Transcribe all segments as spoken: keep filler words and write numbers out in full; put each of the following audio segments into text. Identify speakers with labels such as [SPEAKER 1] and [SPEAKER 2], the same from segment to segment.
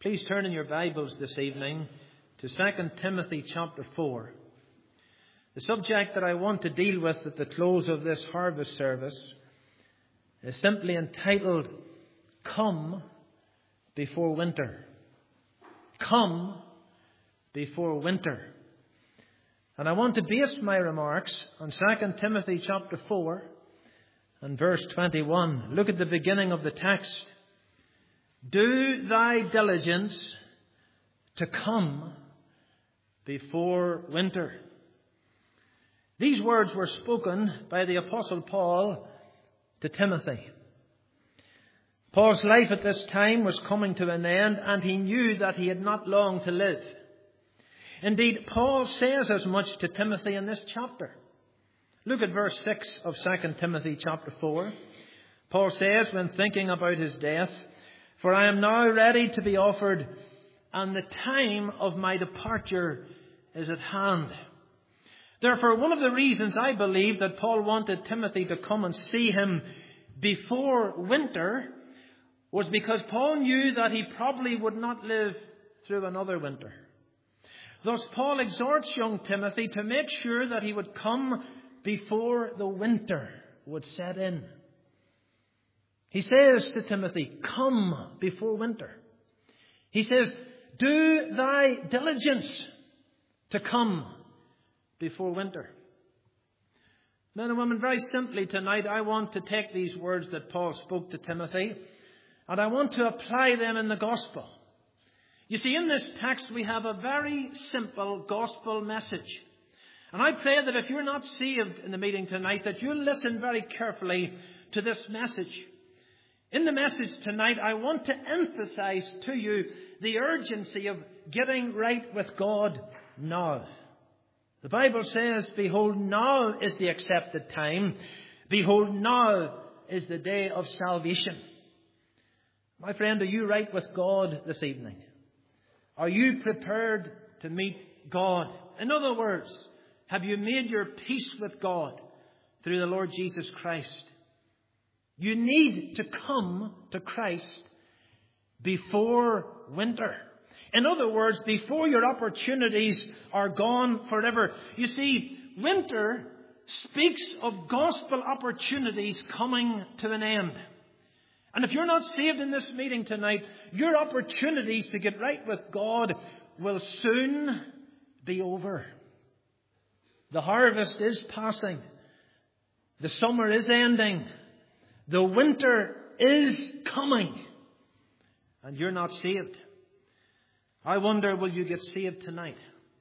[SPEAKER 1] Please turn in your Bibles this evening to Second Timothy chapter four. The subject that I want to deal with at the close of this harvest service is simply entitled, Come Before Winter. Come Before Winter. And I want to base my remarks on Second Timothy chapter four and verse twenty-one. Look at the beginning of the text. Do thy diligence to come before winter. These words were spoken by the Apostle Paul to Timothy. Paul's life at this time was coming to an end, and he knew that he had not long to live. Indeed, Paul says as much to Timothy in this chapter. Look at verse six of Second Timothy chapter four. Paul says, when thinking about his death, For I am now ready to be offered, and the time of my departure is at hand. Therefore, one of the reasons I believe that Paul wanted Timothy to come and see him before winter was because Paul knew that he probably would not live through another winter. Thus, Paul exhorts young Timothy to make sure that he would come before the winter would set in. He says to Timothy, come before winter. He says, do thy diligence to come before winter. Men and women, very simply tonight, I want to take these words that Paul spoke to Timothy, and I want to apply them in the gospel. You see, in this text we have a very simple gospel message. And I pray that if you're not saved in the meeting tonight, that you'll listen very carefully to this message. In the message tonight, I want to emphasize to you the urgency of getting right with God now. The Bible says, behold, now is the accepted time. Behold, now is the day of salvation. My friend, are you right with God this evening? Are you prepared to meet God? In other words, have you made your peace with God through the Lord Jesus Christ? You need to come to Christ before winter. In other words, before your opportunities are gone forever. You see, winter speaks of gospel opportunities coming to an end. And if you're not saved in this meeting tonight, your opportunities to get right with God will soon be over. The harvest is passing. The summer is ending. The winter is coming. And you're not saved. I wonder, will you get saved tonight?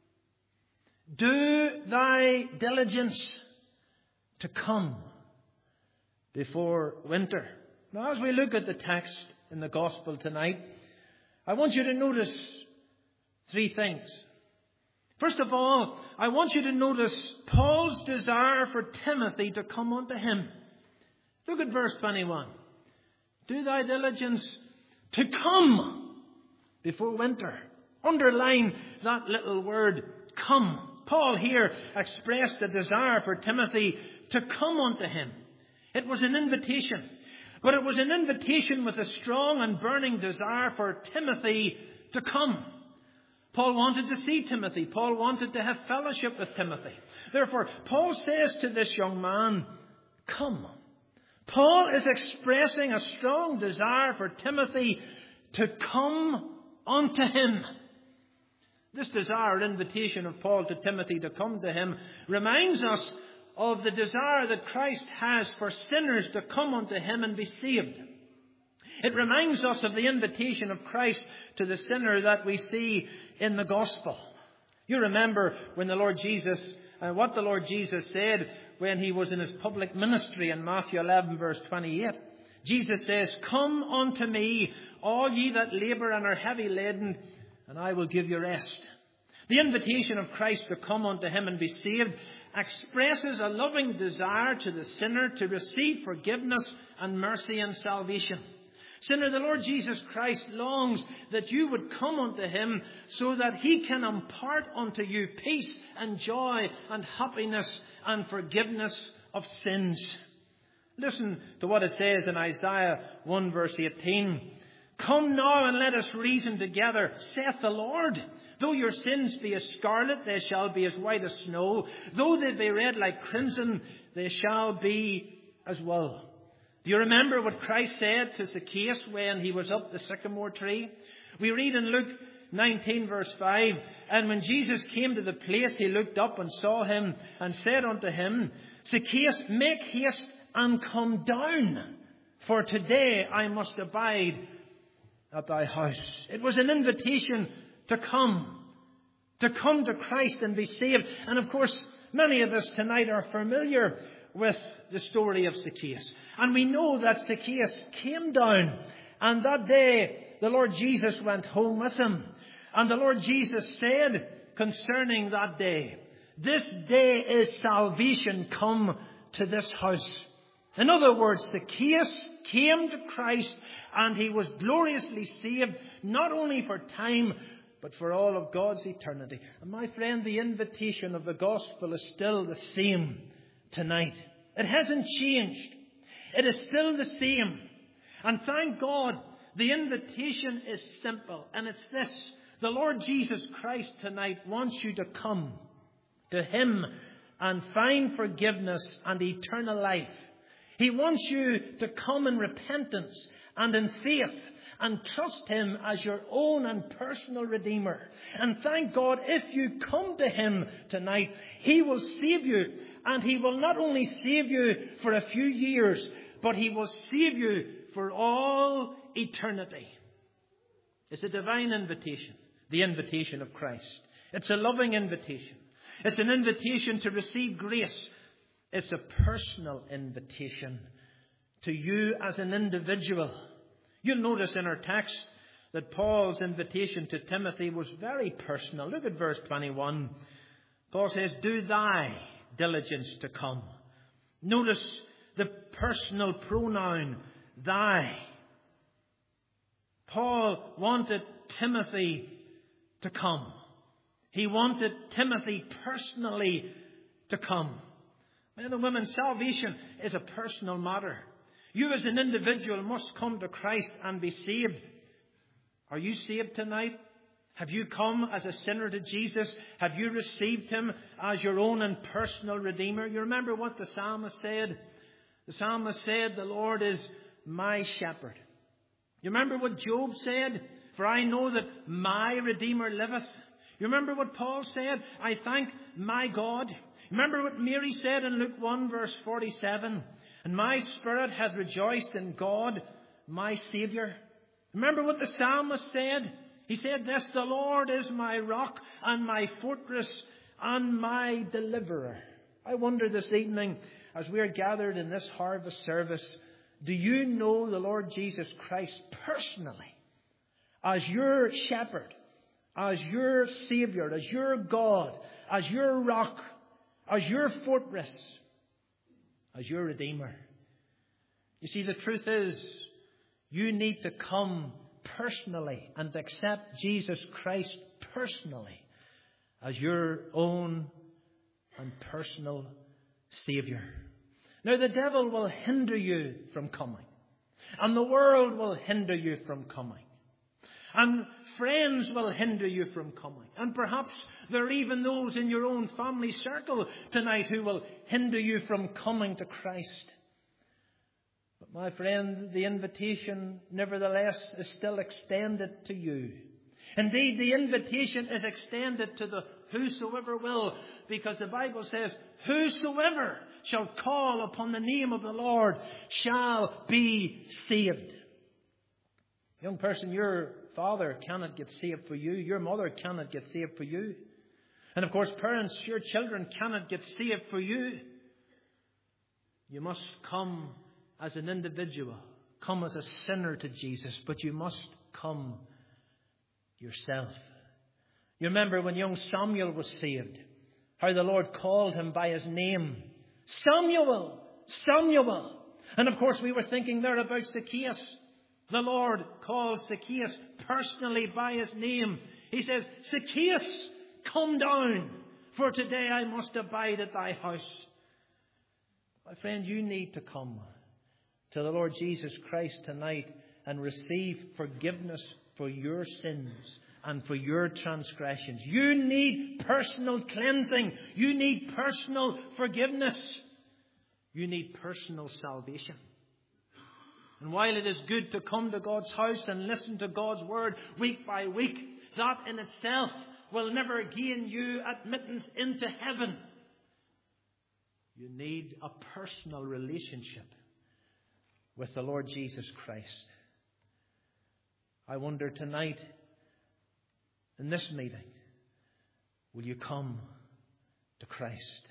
[SPEAKER 1] Do thy diligence to come before winter. Now, as we look at the text in the gospel tonight, I want you to notice three things. First of all, I want you to notice Paul's desire for Timothy to come unto him. Look at verse twenty-one. Do thy diligence to come before winter. Underline that little word, come. Paul here expressed a desire for Timothy to come unto him. It was an invitation. But it was an invitation with a strong and burning desire for Timothy to come. Paul wanted to see Timothy. Paul wanted to have fellowship with Timothy. Therefore, Paul says to this young man, come. Paul is expressing a strong desire for Timothy to come unto him. This desire and invitation of Paul to Timothy to come to him reminds us of the desire that Christ has for sinners to come unto him and be saved. It reminds us of the invitation of Christ to the sinner that we see in the gospel. You remember when the Lord Jesus, and what the Lord Jesus said when he was in his public ministry in Matthew eleven verse twenty-eight. Jesus says, come unto me, all ye that labour and are heavy laden, and I will give you rest. The invitation of Christ to come unto him and be saved expresses a loving desire to the sinner to receive forgiveness and mercy and salvation. Sinner, the Lord Jesus Christ longs that you would come unto him so that he can impart unto you peace and joy and happiness and forgiveness of sins. Listen to what it says in Isaiah one verse eighteen. Come now and let us reason together, saith the Lord. Though your sins be as scarlet, they shall be as white as snow. Though they be red like crimson, they shall be as wool. Do you remember what Christ said to Zacchaeus when he was up the sycamore tree? We read in Luke nineteen verse five, and when Jesus came to the place, he looked up and saw him and said unto him, Zacchaeus, make haste and come down, for today I must abide at thy house. It was an invitation to come, to come to Christ and be saved. And of course, many of us tonight are familiar with the story of Zacchaeus. And we know that Zacchaeus came down, and that day the Lord Jesus went home with him. And the Lord Jesus said concerning that day, this day is salvation come to this house. In other words, Zacchaeus came to Christ and he was gloriously saved, not only for time, but for all of God's eternity. And my friend, the invitation of the gospel is still the same tonight. It hasn't changed. It is still the same. And thank God, the invitation is simple. And it's this. The Lord Jesus Christ tonight wants you to come to Him and find forgiveness and eternal life. He wants you to come in repentance and in faith and trust Him as your own and personal Redeemer. And thank God, if you come to Him tonight, He will save you. And He will not only save you for a few years, but He will save you for all eternity. It's a divine invitation, the invitation of Christ. It's a loving invitation. It's an invitation to receive grace. It's a personal invitation to you as an individual. You'll notice in our text that Paul's invitation to Timothy was very personal. Look at verse twenty-one. Paul says, do thy diligence to come. Notice the personal pronoun, thy. Paul wanted Timothy to come. He wanted Timothy personally to come. Men and women, salvation is a personal matter. You as an individual must come to Christ and be saved. Are you saved tonight? Have you come as a sinner to Jesus? Have you received Him as your own and personal Redeemer? You remember what the psalmist said? The psalmist said, the Lord is my shepherd. You remember what Job said? For I know that my Redeemer liveth. You remember what Paul said? I thank my God. Remember what Mary said in Luke one verse forty-seven? And my spirit hath rejoiced in God, my Saviour. Remember what the psalmist said? He said this, the Lord is my rock and my fortress and my deliverer. I wonder this evening, as we are gathered in this harvest service, do you know the Lord Jesus Christ personally as your shepherd, as your Saviour, as your God, as your rock, as your fortress, as your Redeemer? You see, the truth is, you need to come personally and accept Jesus Christ personally as your own and personal Saviour. Now, the devil will hinder you from coming, and the world will hinder you from coming, and friends will hinder you from coming, and perhaps there are even those in your own family circle tonight who will hinder you from coming to Christ. But my friend, the invitation nevertheless is still extended to you. Indeed, the invitation is extended to the whosoever will, because the Bible says, whosoever shall call upon the name of the Lord shall be saved. Young person, your father cannot get saved for you. Your mother cannot get saved for you. And of course, parents, your children cannot get saved for you. You must come as an individual. Come as a sinner to Jesus. But you must come yourself. You remember when young Samuel was saved, how the Lord called him by his name. Samuel! Samuel! And of course we were thinking there about Zacchaeus. The Lord calls Zacchaeus personally by his name. He says, Zacchaeus, come down, for today I must abide at thy house. My friend, you need to come to the Lord Jesus Christ tonight and receive forgiveness for your sins and for your transgressions. You need personal cleansing. You need personal forgiveness. You need personal salvation. And while it is good to come to God's house and listen to God's word week by week, that in itself will never gain you admittance into heaven. You need a personal relationship with the Lord Jesus Christ. I wonder tonight, in this meeting, will you come to Christ?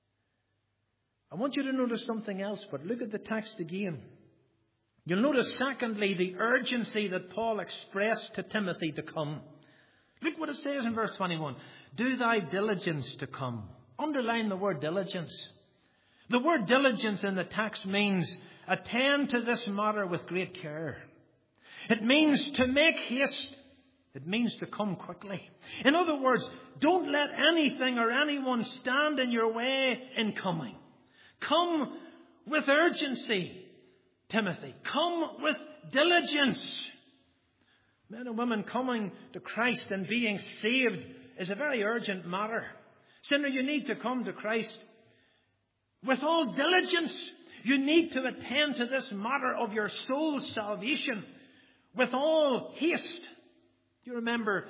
[SPEAKER 1] I want you to notice something else, but look at the text again. You'll notice, secondly, the urgency that Paul expressed to Timothy to come. Look what it says in verse twenty-one. Do thy diligence to come. Underline the word diligence. The word diligence in the text means attend to this matter with great care. It means to make haste. It means to come quickly. In other words, don't let anything or anyone stand in your way in coming. Come with urgency, Timothy. Come with diligence. Men and women, coming to Christ and being saved is a very urgent matter. Sinner, you need to come to Christ with all diligence. You need to attend to this matter of your soul's salvation with all haste. Do you remember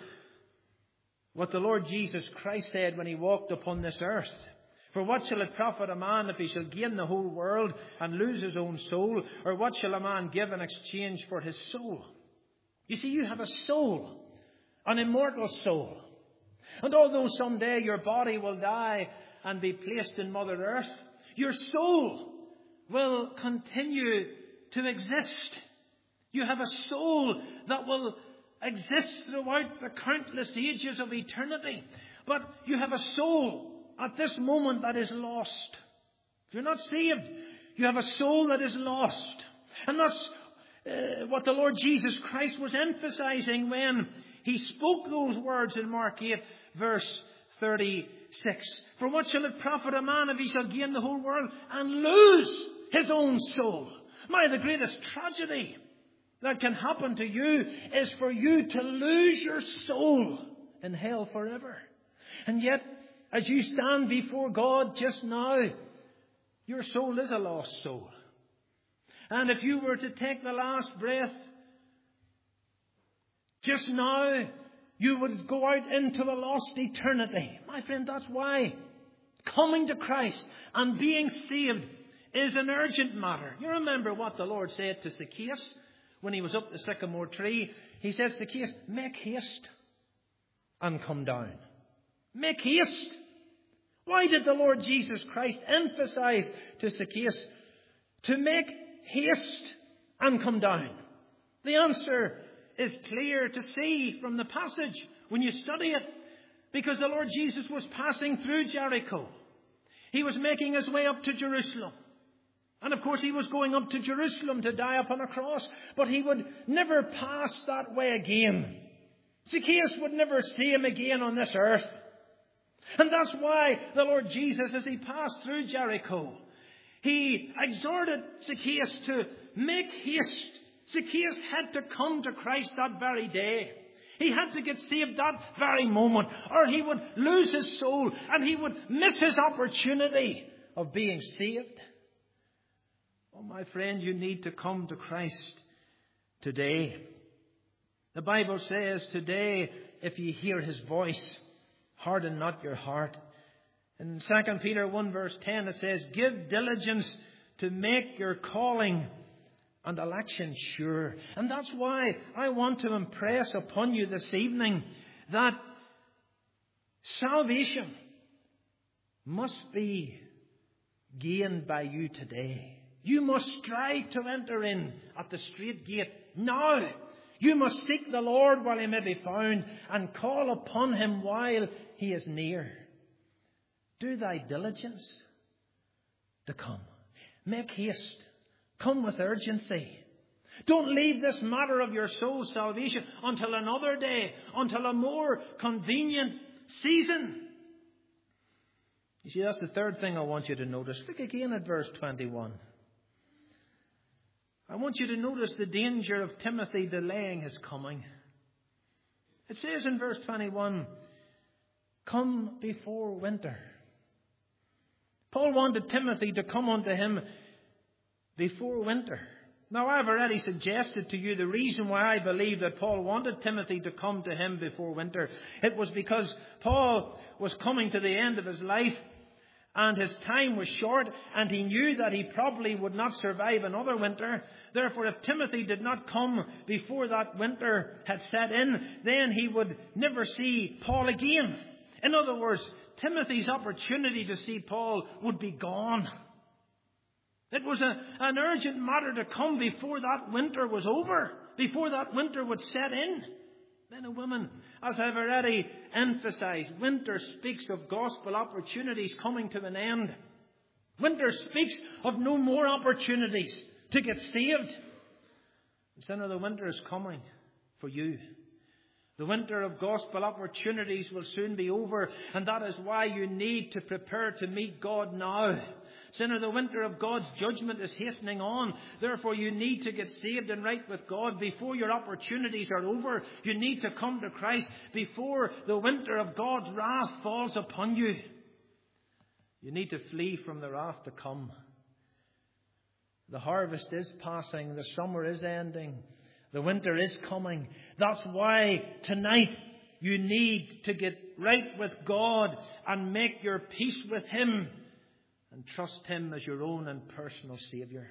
[SPEAKER 1] what the Lord Jesus Christ said when he walked upon this earth? For what shall it profit a man if he shall gain the whole world and lose his own soul? Or what shall a man give in exchange for his soul? You see, you have a soul, an immortal soul. And although someday your body will die and be placed in Mother Earth, your soul will continue to exist. You have a soul that will exist throughout the countless ages of eternity. But you have a soul at this moment that is lost. If you're not saved, you have a soul that is lost. And that's uh, what the Lord Jesus Christ was emphasizing when he spoke those words in Mark eight, verse thirty-six. For what shall it profit a man if he shall gain the whole world and lose his own soul? My, the greatest tragedy that can happen to you is for you to lose your soul in hell forever. And yet, as you stand before God just now, your soul is a lost soul. And if you were to take the last breath just now, you would go out into a lost eternity. My friend, that's why coming to Christ and being saved is an urgent matter. You remember what the Lord said to Zacchaeus when he was up the sycamore tree. He said, Zacchaeus, make haste and come down. Make haste. Why did the Lord Jesus Christ emphasize to Zacchaeus to make haste and come down? The answer is clear to see from the passage when you study it, because the Lord Jesus was passing through Jericho. He was making his way up to Jerusalem. And of course he was going up to Jerusalem to die upon a cross, but he would never pass that way again. Zacchaeus would never see him again on this earth. And that's why the Lord Jesus, as he passed through Jericho, he exhorted Zacchaeus to make haste. Zacchaeus had to come to Christ that very day. He had to get saved that very moment, or he would lose his soul and he would miss his opportunity of being saved. Oh, my friend, you need to come to Christ today. The Bible says today, if you hear his voice, harden not your heart. In Second Peter one verse ten it says, give diligence to make your calling and election sure. And that's why I want to impress upon you this evening that salvation must be gained by you today. You must strive to enter in at the strait gate now. You must seek the Lord while he may be found and call upon him while he is near. Do thy diligence to come. Make haste. Come with urgency. Don't leave this matter of your soul's salvation until another day, until a more convenient season. You see, that's the third thing I want you to notice. Look again at verse twenty-one. I want you to notice the danger of Timothy delaying his coming. It says in verse twenty-one, come before winter. Paul wanted Timothy to come unto him before winter. Now, I've already suggested to you the reason why I believe that Paul wanted Timothy to come to him before winter. It was because Paul was coming to the end of his life and his time was short, and he knew that he probably would not survive another winter. Therefore, if Timothy did not come before that winter had set in, then he would never see Paul again. In other words, Timothy's opportunity to see Paul would be gone. It was a, an urgent matter to come before that winter was over, before that winter would set in. Men and women, as I've already emphasized, winter speaks of gospel opportunities coming to an end. Winter speaks of no more opportunities to get saved. And sinner, the winter is coming for you. The winter of gospel opportunities will soon be over, and that is why you need to prepare to meet God now. Sinner, the winter of God's judgment is hastening on. Therefore, you need to get saved and right with God before your opportunities are over. You need to come to Christ before the winter of God's wrath falls upon you. You need to flee from the wrath to come. The harvest is passing. The summer is ending. The winter is coming. That's why tonight you need to get right with God and make your peace with Him and trust Him as your own and personal Saviour.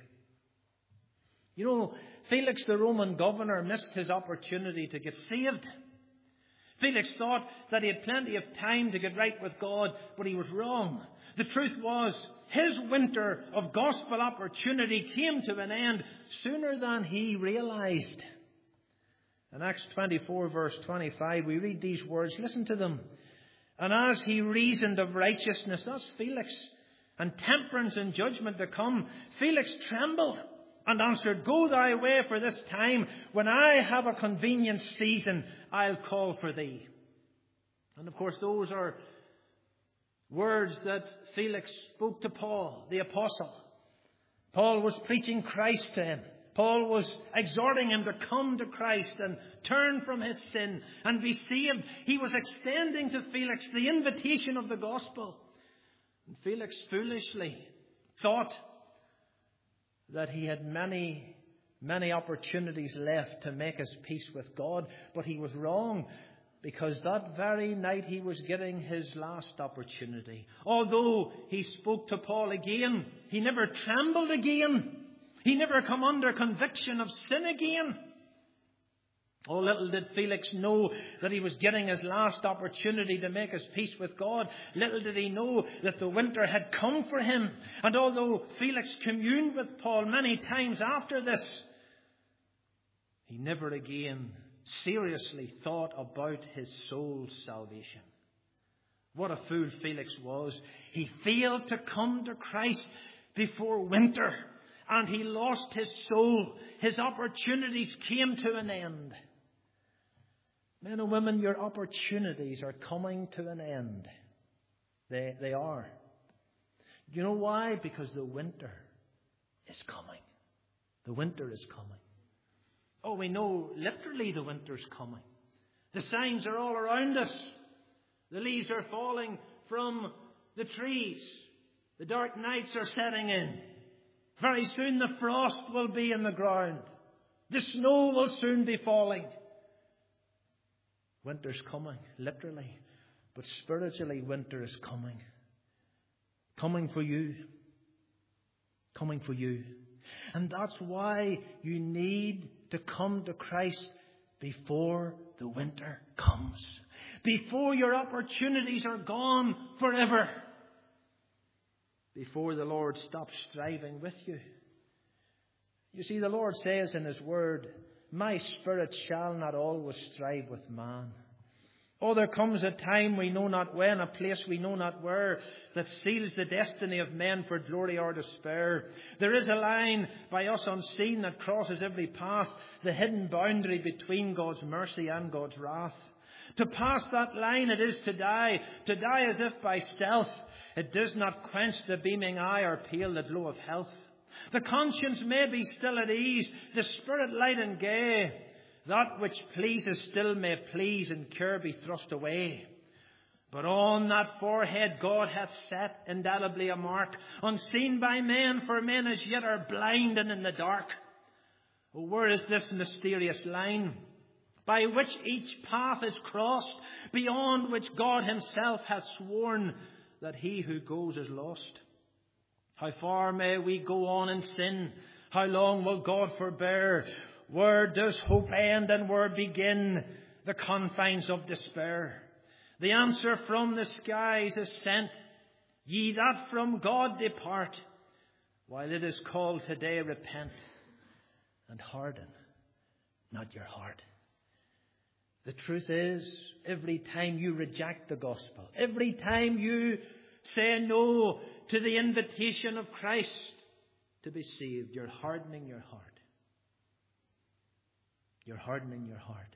[SPEAKER 1] You know, Felix the Roman governor missed his opportunity to get saved. Felix thought that he had plenty of time to get right with God, but he was wrong. The truth was, his winter of gospel opportunity came to an end sooner than he realized. In Acts twenty-four, verse twenty-five, we read these words. Listen to them. And as he reasoned of righteousness, that's Felix, and temperance and judgment to come, Felix trembled and answered, go thy way for this time. When I have a convenient season, I'll call for thee. And of course, those are words that Felix spoke to Paul, the apostle. Paul was preaching Christ to him. Paul was exhorting him to come to Christ and turn from his sin and be saved. He was extending to Felix the invitation of the gospel. And Felix foolishly thought that he had many, many opportunities left to make his peace with God. But he was wrong, because that very night he was getting his last opportunity. Although he spoke to Paul again, he never trembled again. He never come under conviction of sin again. Oh, little did Felix know that he was getting his last opportunity to make his peace with God. Little did he know that the winter had come for him. And although Felix communed with Paul many times after this, he never again seriously thought about his soul's salvation. What a fool Felix was. He failed to come to Christ before winter, and he lost his soul. His opportunities came to an end. Men and women, your opportunities are coming to an end. They, they are. You know why? Because the winter is coming. The winter is coming. Oh, we know literally the winter's coming. The signs are all around us. The leaves are falling from the trees. The dark nights are setting in. Very soon the frost will be in the ground. The snow will soon be falling. Winter's coming, literally. But spiritually, winter is coming. Coming for you. Coming for you. And that's why you need to come to Christ before the winter comes. Before your opportunities are gone forever. Before the Lord stops striving with you. You see, the Lord says in His Word, my spirit shall not always strive with man. Oh, there comes a time we know not when, a place we know not where, that seals the destiny of men for glory or despair. There is a line by us unseen that crosses every path, the hidden boundary between God's mercy and God's wrath. To pass that line it is to die, to die as if by stealth. It does not quench the beaming eye or pale the glow of health. The conscience may be still at ease, the spirit light and gay. That which pleases still may please, and care be thrust away. But on that forehead God hath set indelibly a mark, unseen by men, for men as yet are blind and in the dark. Oh, where is this mysterious line, by which each path is crossed, beyond which God himself hath sworn that he who goes is lost? How far may we go on in sin? How long will God forbear? Where does hope end and where begin the confines of despair? The answer from the skies is sent, ye that from God depart, while it is called today, repent, and harden not your heart. The truth is, every time you reject the gospel, every time you say no to the invitation of Christ to be saved, you're hardening your heart. You're hardening your heart.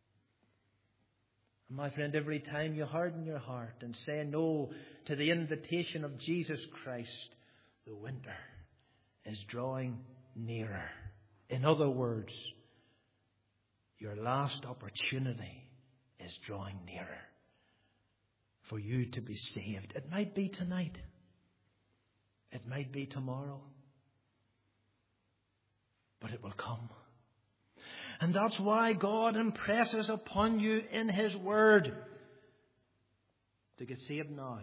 [SPEAKER 1] And my friend, every time you harden your heart and say no to the invitation of Jesus Christ, the winter is drawing nearer. In other words, your last opportunity is drawing nearer for you to be saved. It might be tonight. It might be tomorrow. But it will come. And that's why God impresses upon you in His Word to get saved now.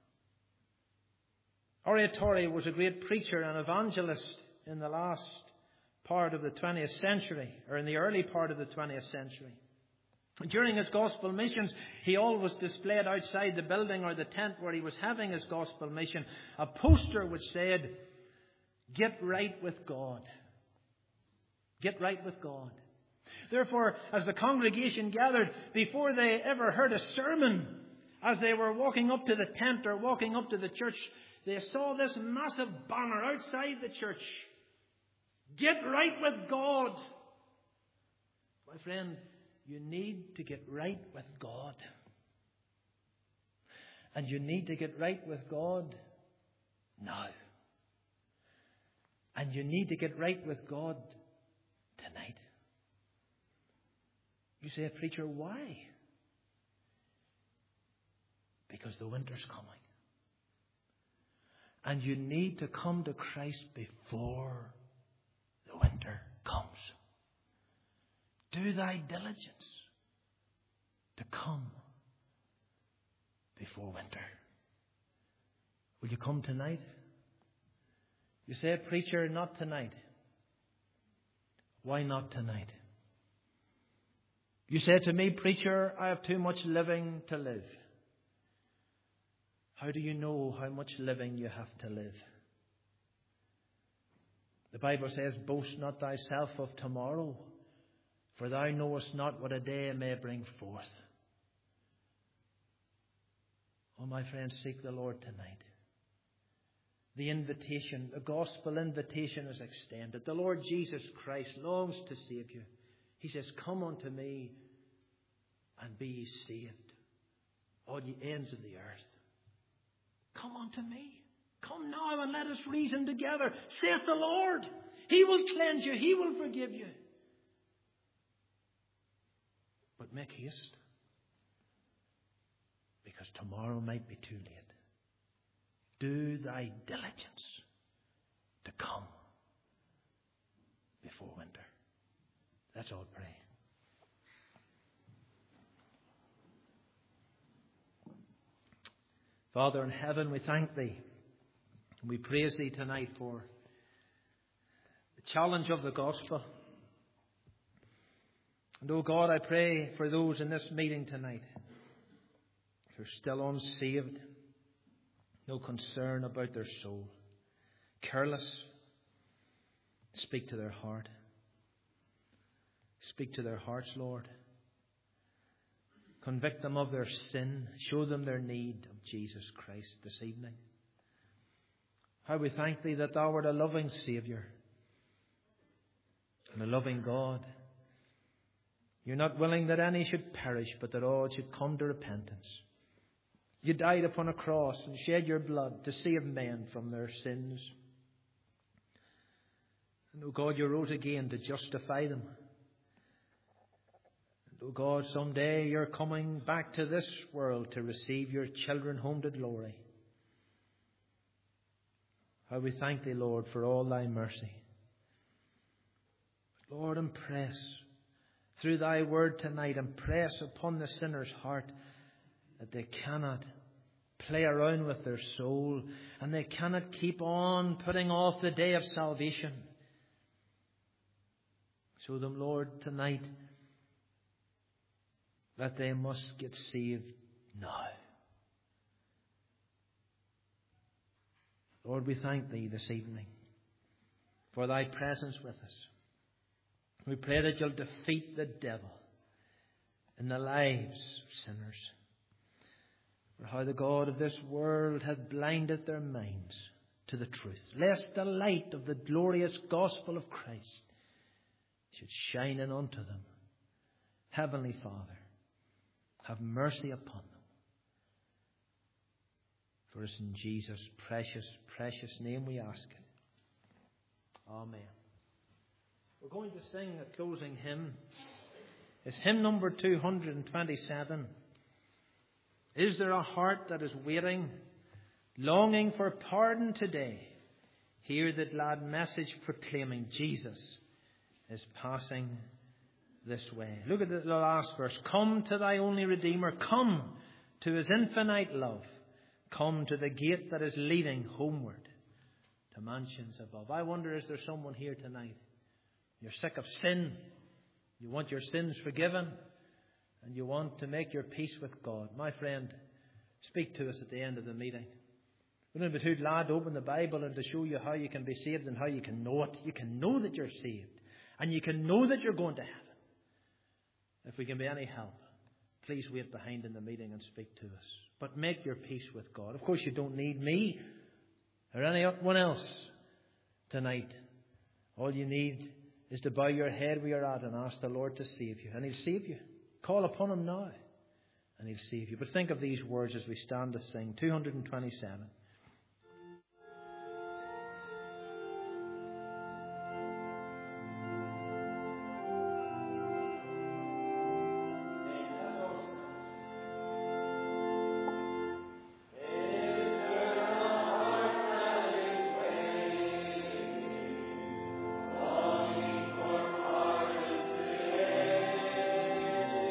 [SPEAKER 1] R A Torrey was a great preacher and evangelist in the last part of the twentieth century, or in the early part of the twentieth century. During his gospel missions, he always displayed outside the building or the tent where he was having his gospel mission a poster which said, "Get right with God. Get right with God." Therefore, as the congregation gathered, before they ever heard a sermon, as they were walking up to the tent or walking up to the church, they saw this massive banner outside the church. Get right with God. My friend, you need to get right with God. And you need to get right with God now. And you need to get right with God tonight. You say, "Preacher, why?" Because the winter's coming. And you need to come to Christ before the winter comes. Do thy diligence to come before winter. Will you come tonight? You say, "Preacher, not tonight." Why not tonight? You say to me, "Preacher, I have too much living to live." How do you know how much living you have to live? The Bible says, "Boast not thyself of tomorrow, for thou knowest not what a day may bring forth." Oh, my friends, seek the Lord tonight. The invitation, the gospel invitation is extended. The Lord Jesus Christ longs to save you. He says, "Come unto me and be ye saved, all ye ends of the earth." Come unto me. Come now and let us reason together, saith the Lord. He will cleanse you. He will forgive you. But make haste, because tomorrow might be too late. Do thy diligence to come before winter. Let's all pray. Father in heaven, we thank Thee. And we praise Thee tonight for the challenge of the gospel. And oh God, I pray for those in this meeting tonight who are still unsaved, no concern about their soul, careless. Speak to their heart. Speak to their hearts, Lord. Convict them of their sin. Show them their need of Jesus Christ this evening. How we thank Thee that Thou art a loving Saviour and a loving God. You're not willing that any should perish, but that all should come to repentance. You died upon a cross and shed your blood to save men from their sins. And, oh God, you rose again to justify them. And, oh God, someday you're coming back to this world to receive your children home to glory. How we thank Thee, Lord, for all Thy mercy. Lord, impress through Thy word tonight, impress upon the sinner's heart that they cannot play around with their soul and they cannot keep on putting off the day of salvation. Show them, Lord, tonight that they must get saved now. Lord, we thank Thee this evening for Thy presence with us. We pray that You'll defeat the devil in the lives of sinners. For how the God of this world hath blinded their minds to the truth, lest the light of the glorious gospel of Christ should shine in unto them. Heavenly Father, have mercy upon them. For it's in Jesus' precious, precious name we ask it. Amen. We're going to sing a closing hymn. It's hymn number two hundred twenty-seven. Is there a heart that is waiting, longing for pardon today? Hear the glad message proclaiming Jesus is passing this way. Look at the last verse. Come to Thy only Redeemer. Come to His infinite love. Come to the gate that is leading homeward to mansions above. I wonder, is there someone here tonight? You're sick of sin. You want your sins forgiven. And you want to make your peace with God. My friend, speak to us at the end of the meeting. Wouldn't it be too glad to open the Bible and to show you how you can be saved and how you can know it? You can know that you're saved. And you can know that you're going to heaven. If we can be any help, please wait behind in the meeting and speak to us. But make your peace with God. Of course, you don't need me or anyone else tonight. All you need is to bow your head where you're at and ask the Lord to save you. And He'll save you. Call upon Him now and He'll save you. But think of these words as we stand to sing. two hundred twenty-seven.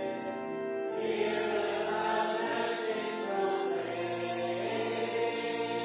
[SPEAKER 2] Here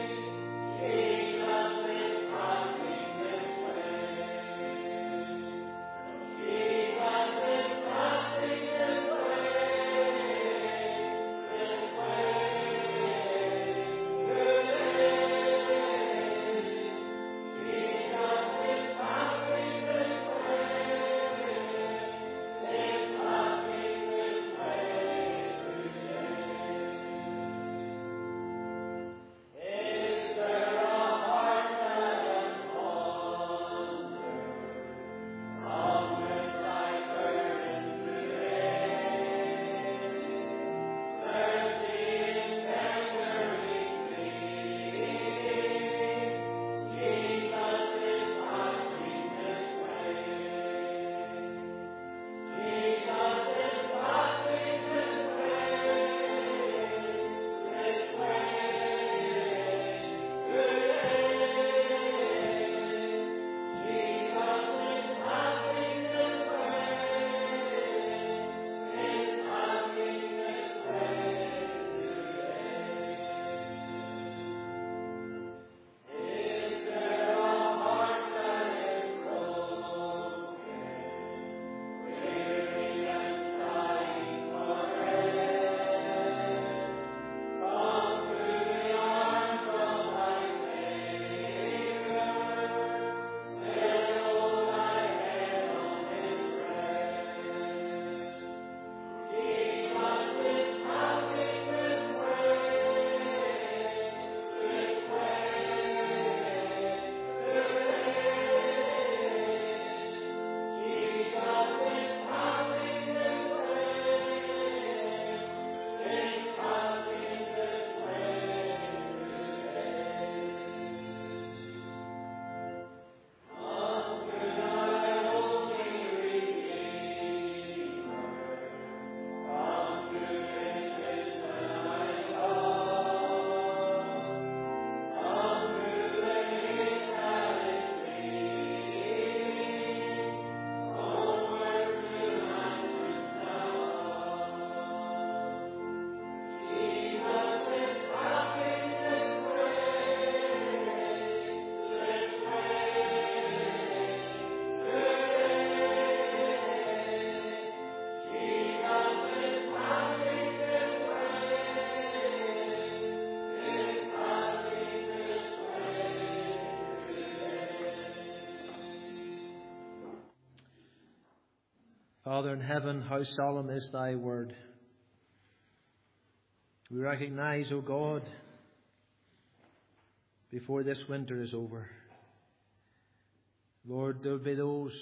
[SPEAKER 1] Father in heaven, how solemn is thy word. We recognize, O God, before this winter is over, Lord, there will be those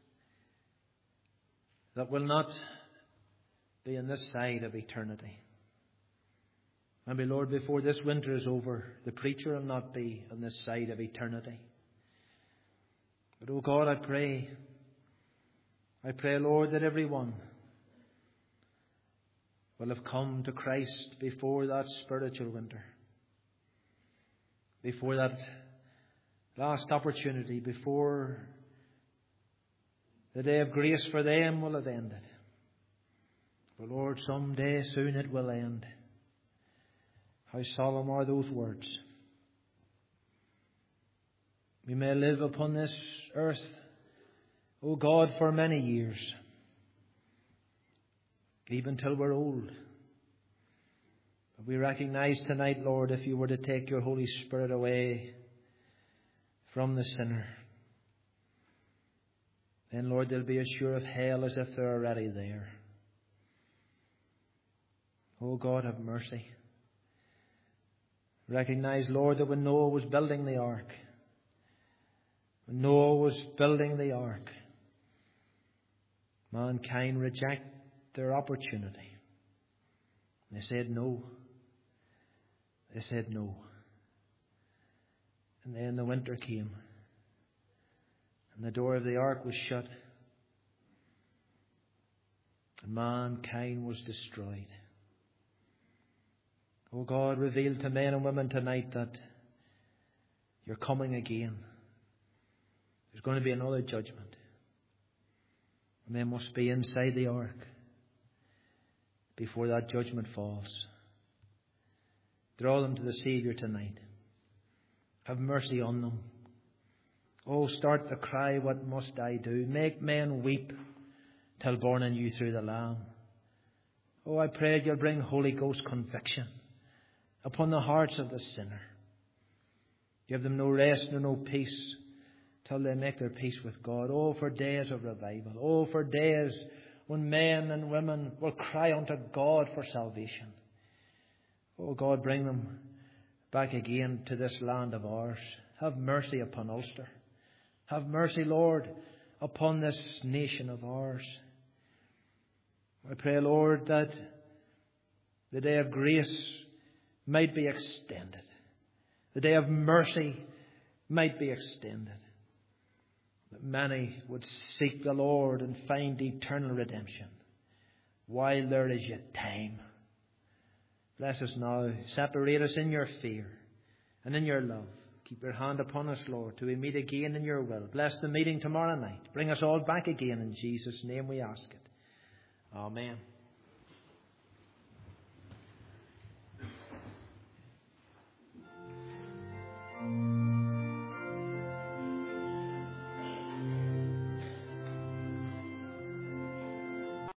[SPEAKER 1] that will not be on this side of eternity. Maybe, Lord, before this winter is over, the preacher will not be on this side of eternity. But, O God, I pray, I pray, Lord, that everyone will have come to Christ before that spiritual winter, before that last opportunity, before the day of grace for them will have ended. For, Lord, someday soon it will end. How solemn are those words. We may live upon this earth, O God, for many years, even till we're old. But we recognize tonight, Lord, if you were to take your Holy Spirit away from the sinner, then, Lord, they'll be as sure of hell as if they're already there. Oh God, have mercy. Recognize, Lord, that when Noah was building the ark, when Noah was building the ark, mankind rejected their opportunity. They said no. They said no. And then the winter came, and the door of the ark was shut, and mankind was destroyed. Oh God, reveal to men and women tonight that you're coming again. There's going to be another judgment. And they must be inside the ark before that judgment falls. Draw them to the Saviour tonight. Have mercy on them. Oh, start the cry, what must I do? Make men weep till born anew through the Lamb. Oh, I pray you'll bring Holy Ghost conviction upon the hearts of the sinner. Give them no rest nor no peace till they make their peace with God. Oh, for days of revival. Oh, for days when men and women will cry unto God for salvation. Oh, God, bring them back again to this land of ours. Have mercy upon Ulster. Have mercy, Lord, upon this nation of ours. I pray, Lord, that the day of grace might be extended. The day of mercy might be extended. That many would seek the Lord and find eternal redemption while there is yet time. Bless us now. Separate us in your fear and in your love. Keep your hand upon us, Lord, till we meet again in your will. Bless the meeting tomorrow night. Bring us all back again. In Jesus' name we ask it. Amen.